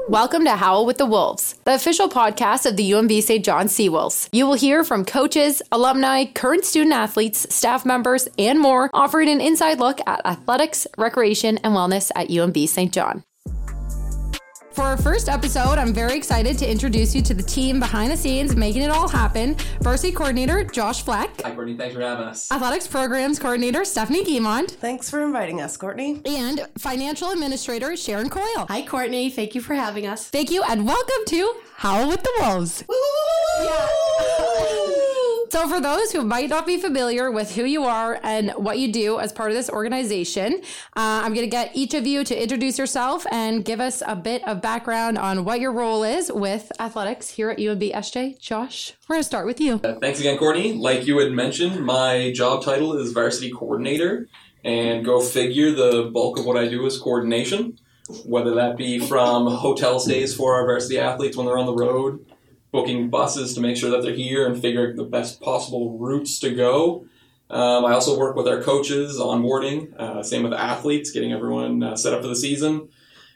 Welcome to Howl with the Wolves, the official podcast of the UNB St. John Seawolves. You will hear from coaches, alumni, current student athletes, staff members, and more, offering an inside look at athletics, recreation, and wellness at UNB St. John. For our first episode, I'm very excited to introduce you to the team behind the scenes making it all happen. Varsity coordinator, Josh Fleck. Hi, Courtney. Thanks for having us. Athletics programs coordinator, Stephanie Guimond. Thanks for inviting us, Courtney. And financial administrator, Sharon Coyle. Hi, Courtney. Thank you for having us. Thank you, and welcome to Howl with the Wolves. Yeah. So for those who might not be familiar with who you are and what you do as part of this organization, I'm going to get each of you to introduce yourself and give us a bit of background on what your role is with athletics here at UNB SJ. Josh, we're going to start with you. Thanks again, Courtney. Like you had mentioned, my job title is varsity coordinator, and go figure, the bulk of what I do is coordination, whether that be from hotel stays for our varsity athletes when they're on the road, booking buses to make sure that they're here and figuring the best possible routes to go. I also work with our coaches, onboarding, same with athletes, getting everyone set up for the season.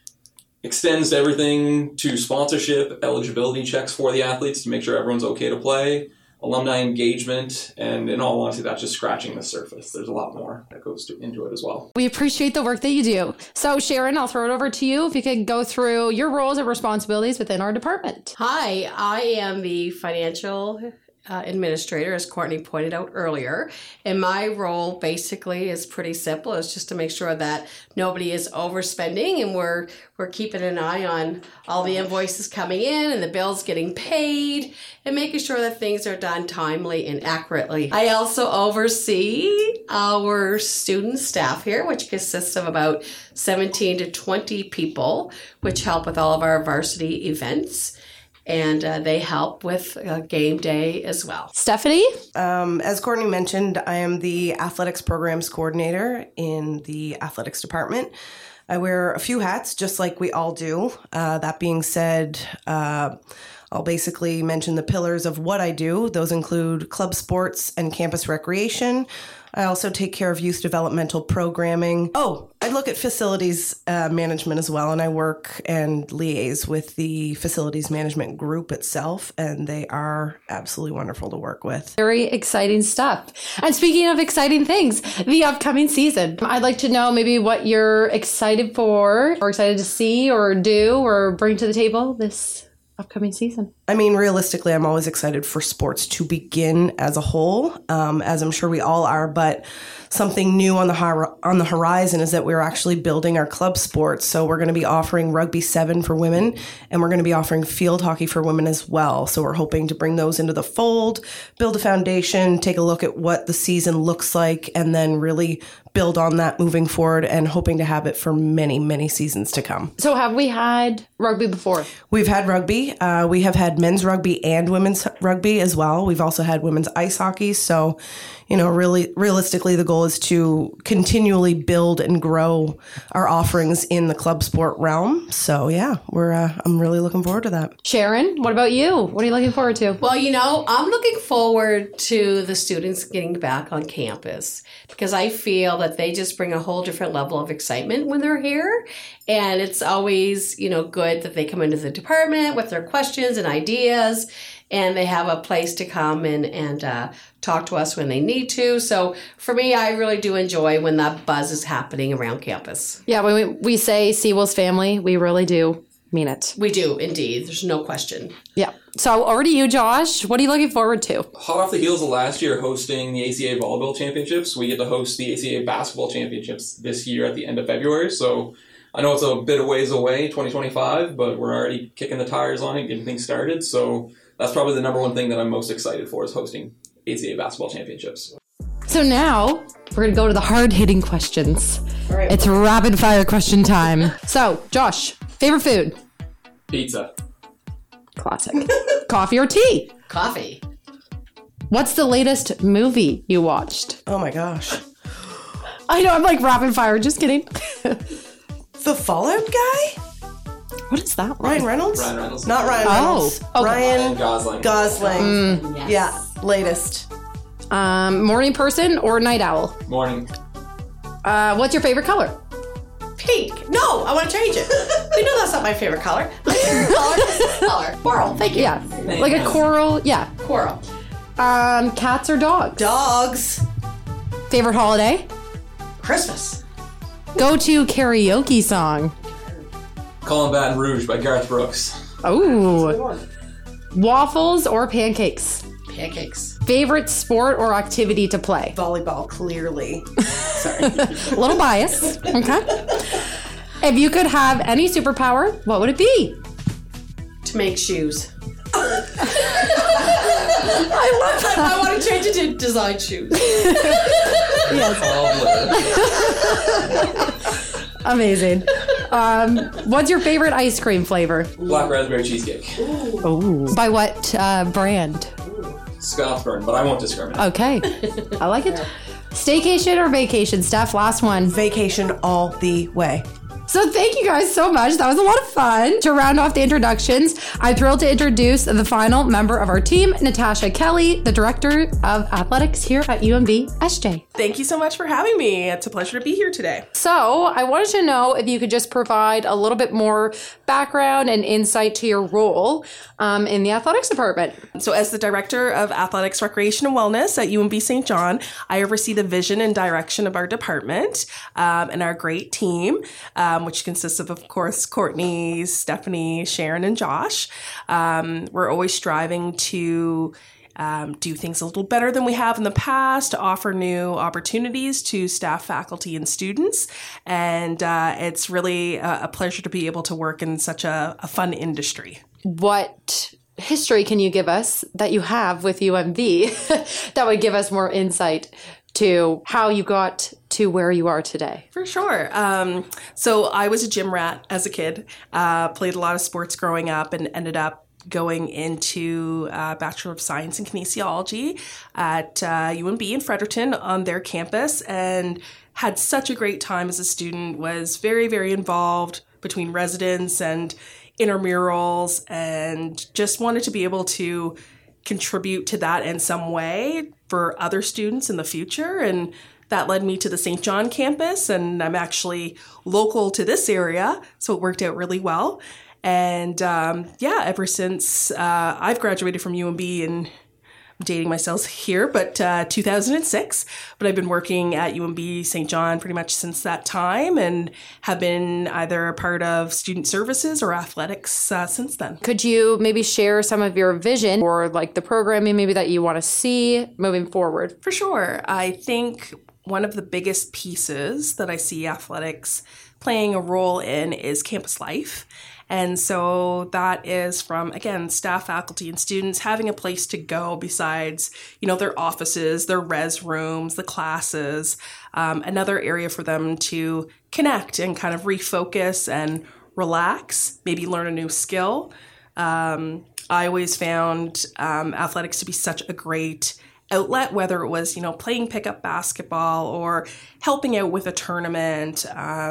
Extends everything to sponsorship, eligibility checks for the athletes to make sure everyone's okay to play, alumni engagement, and in all honesty, that's just scratching the surface. There's a lot more that goes into it as well. We appreciate the work that you do. So Sharon, I'll throw it over to you if you could go through your roles and responsibilities within our department. Hi, I am the financial administrator, as Courtney pointed out earlier. And my role basically is pretty simple. It's just to make sure that nobody is overspending and we're keeping an eye on all the invoices coming in and the bills getting paid and making sure that things are done timely and accurately. I also oversee our student staff here, which consists of about 17 to 20 people, which help with all of our varsity events. And they help with game day as well. Stephanie? As Courtney mentioned, I am the athletics programs coordinator in the athletics department. I wear a few hats, just like we all do. That being said, I'll basically mention the pillars of what I do. Those include club sports and campus recreation. I also take care of youth developmental programming. Oh, I look at facilities management as well, and I work and liaise with the facilities management group itself, and they are absolutely wonderful to work with. Very exciting stuff. And speaking of exciting things, the upcoming season. I'd like to know maybe what you're excited for, or excited to see, or do, or bring to the table this upcoming season. I mean, realistically, I'm always excited for sports to begin as a whole, as I'm sure we all are, but something new on the horizon is that we're actually building our club sports. So we're going to be offering Rugby 7 for women, and we're going to be offering field hockey for women as well. So we're hoping to bring those into the fold, build a foundation, take a look at what the season looks like, and then really build on that moving forward, and hoping to have it for many, many seasons to come. So have we had rugby before? We've had rugby. We have had men's rugby and women's rugby as well. We've also had women's ice hockey. So, really, realistically, the goal is to continually build and grow our offerings in the club sport realm. So, yeah, I'm really looking forward to that. Sharon, what about you? What are you looking forward to? Well, I'm looking forward to the students getting back on campus because I feel that they just bring a whole different level of excitement when they're here. And it's always, good that they come into the department with their questions and ideas, and they have a place to come and talk to us when they need to. So for me, I really do enjoy when that buzz is happening around campus. Yeah, when we say Seawolves family, we really do mean it. We do, indeed. There's no question. Yeah. So over to you, Josh. What are you looking forward to? Hot off the heels of last year hosting the ACA Volleyball Championships, we get to host the ACA Basketball Championships this year at the end of February. So I know it's a bit of ways away, 2025, but we're already kicking the tires on it, getting things started. So that's probably the number one thing that I'm most excited for, is hosting ACA Basketball Championships. So now we're going to go to the hard-hitting questions. All right. It's rapid fire question time. So, Josh, favorite food? Pizza. Classic. Coffee or tea? Coffee. What's the latest movie you watched? Oh my gosh. I know, I'm like rapid fire, just kidding. The Fallout guy? What is that one? Ryan Reynolds? Ryan Reynolds. Not Ryan Reynolds. Oh, okay. Ryan Gosling. Gosling. Yes. Yeah, latest. Morning person or night owl? Morning. What's your favorite color? Pink. No, I want to change it. We know that's that's not my favorite color. My favorite color is color. Coral. Thank you. Yeah. Like a coral. Yeah. Coral. Cats or dogs? Dogs. Favorite holiday? Christmas. Go-to karaoke song? Calling Baton Rouge by Garth Brooks. Oh. Waffles or pancakes? Pancakes. Favorite sport or activity to play? Volleyball, clearly. Sorry. A little bias. Okay. If you could have any superpower, what would it be? To make shoes. I love that. I want to change it to design shoes. Amazing. What's your favorite ice cream flavor? Black raspberry cheesecake. Ooh. By what brand? Scottsburn, but I won't discriminate. Okay. I like it. Staycation or vacation, Steph? Last one. Vacation all the way. So thank you guys so much. That was a lot of fun. To round off the introductions, I'm thrilled to introduce the final member of our team, Natasha Kelly, the Director of Athletics here at UMB SJ. Thank you so much for having me. It's a pleasure to be here today. So I wanted to know if you could just provide a little bit more background and insight to your role in the athletics department. So as the Director of Athletics, Recreation, and Wellness at UMB St. John, I oversee the vision and direction of our department and our great team, which consists of course, Courtney, Stephanie, Sharon, and Josh. We're always striving to do things a little better than we have in the past, to offer new opportunities to staff, faculty, and students. And it's really a pleasure to be able to work in such a fun industry. What history can you give us that you have with UMB that would give us more insight to how you got to where you are today? For sure. So I was a gym rat as a kid, played a lot of sports growing up, and ended up going into Bachelor of Science in Kinesiology at UMB in Fredericton on their campus, and had such a great time as a student, was very, very involved between residents and intramurals, and just wanted to be able to contribute to that in some way for other students in the future. And that led me to the St. John campus, and I'm actually local to this area, so it worked out really well. And ever since I've graduated from UMB, and I'm dating myself here, but 2006. But I've been working at UMB St. John pretty much since that time, and have been either a part of student services or athletics since then. Could you maybe share some of your vision or like the programming maybe that you want to see moving forward? For sure. I think one of the biggest pieces that I see athletics playing a role in is campus life. And so that is from, again, staff, faculty, and students having a place to go besides, their offices, their res rooms, the classes, another area for them to connect and kind of refocus and relax, maybe learn a new skill. I always found athletics to be such a great outlet, whether it was, playing pickup basketball or helping out with a tournament,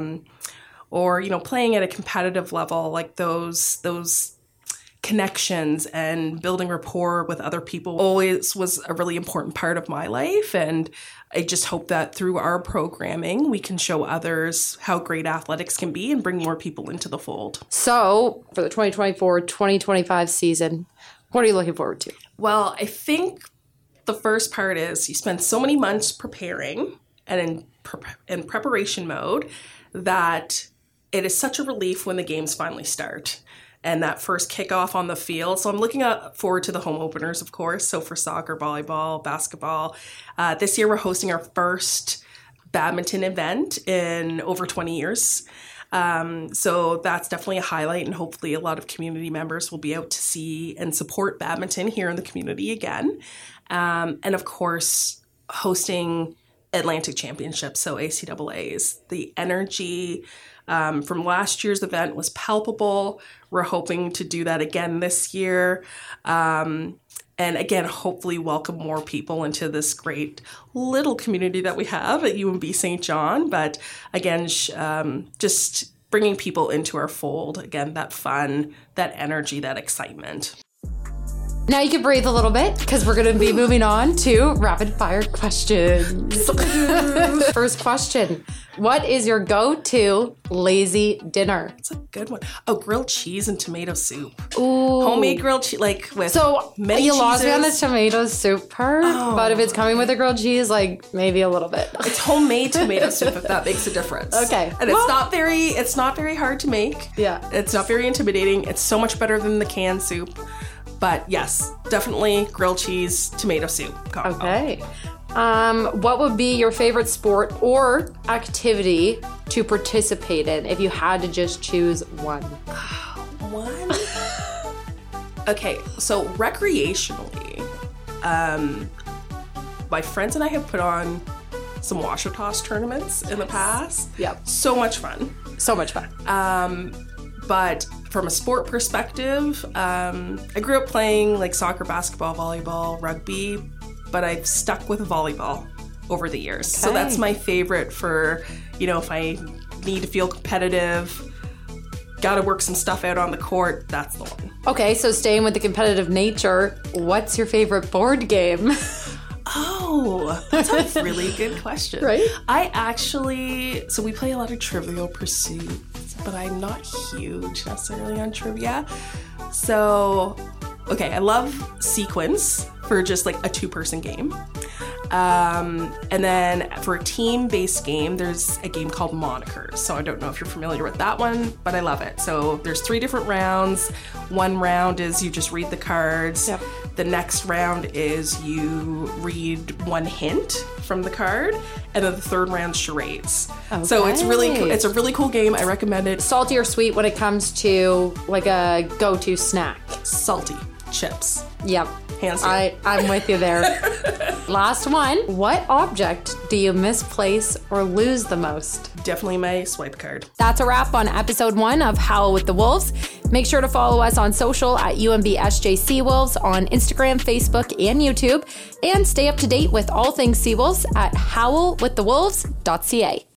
or, playing at a competitive level, like those connections and building rapport with other people always was a really important part of my life. And I just hope that through our programming, we can show others how great athletics can be and bring more people into the fold. So for the 2024-2025 season, what are you looking forward to? Well, I think the first part is you spend so many months preparing and in preparation mode that it is such a relief when the games finally start and that first kickoff on the field. So I'm looking forward to the home openers, of course. So for soccer, volleyball, basketball. This year we're hosting our first badminton event in over 20 years. So that's definitely a highlight, and hopefully a lot of community members will be out to see and support badminton here in the community again. And of course, hosting Atlantic Championships, so ACAAs. The energy from last year's event was palpable. We're hoping to do that again this year. And again, hopefully welcome more people into this great little community that we have at UMB St. John. But again, just bringing people into our fold. Again, that fun, that energy, that excitement. Now you can breathe a little bit because we're going to be moving on to rapid fire questions. First question. What is your go-to lazy dinner? It's a good one. Oh, grilled cheese and tomato soup. Ooh. Homemade grilled cheese, like with So many you lost me on the cheeses. tomato soup part, but if it's coming with a grilled cheese, like maybe a little bit. It's homemade tomato soup, if that makes a difference. Okay. And it's not very hard to make. Yeah. It's not very intimidating. It's so much better than the canned soup. But yes, definitely grilled cheese, tomato soup combo. Okay. What would be your favorite sport or activity to participate in if you had to just choose one? One? Okay, so recreationally, my friends and I have put on some washer toss tournaments in the past. Yep. So much fun. So much fun. But from a sport perspective, I grew up playing like soccer, basketball, volleyball, rugby, but I've stuck with volleyball over the years. So Okay. that's my favorite for, if I need to feel competitive, gotta work some stuff out on the court, that's the one. Okay, so staying with the competitive nature, what's your favorite board game? Oh, that's a really good question. Right? So we play a lot of Trivial Pursuit, but I'm not huge necessarily on trivia. So, okay, I love Sequence for just like a 2-person game. And then for a team-based game, there's a game called Monikers. So I don't know if you're familiar with that one, but I love it. So there's 3 different rounds. One round is you just read the cards. Yep. The next round is you read one hint from the card, and then the third round's charades. So it's a really cool game. I recommend it. Salty or sweet when it comes to like a go-to snack? Salty chips. Yep. Hands down. I'm with you there. Last one. What object do you misplace or lose the most? Definitely my swipe card. That's a wrap on episode 1 of Howl with the Wolves. Make sure to follow us on social at UMB Seawolves on Instagram, Facebook, and YouTube. And stay up to date with all things Seawolves at howlwiththewolves.ca.